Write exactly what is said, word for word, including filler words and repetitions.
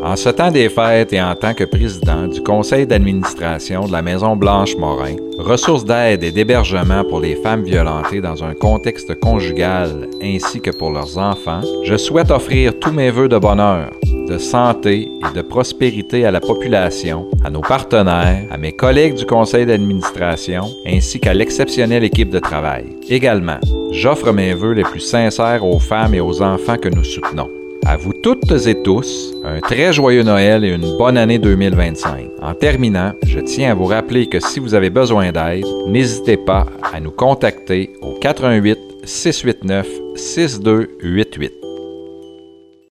En ce temps des fêtes et en tant que président du conseil d'administration de la Maison Blanche-Morin, ressource d'aide et d'hébergement pour les femmes violentées dans un contexte conjugal ainsi que pour leurs enfants, je souhaite offrir tous mes vœux de bonheur, de santé et de prospérité à la population, à nos partenaires, à mes collègues du conseil d'administration ainsi qu'à l'exceptionnelle équipe de travail. Également, j'offre mes vœux les plus sincères aux femmes et aux enfants que nous soutenons. À vous toutes et tous, un très joyeux Noël et une bonne année deux mille vingt-cinq. En terminant, je tiens à vous rappeler que si vous avez besoin d'aide, n'hésitez pas à nous contacter au quatre un huit, six huit neuf, six deux huit huit.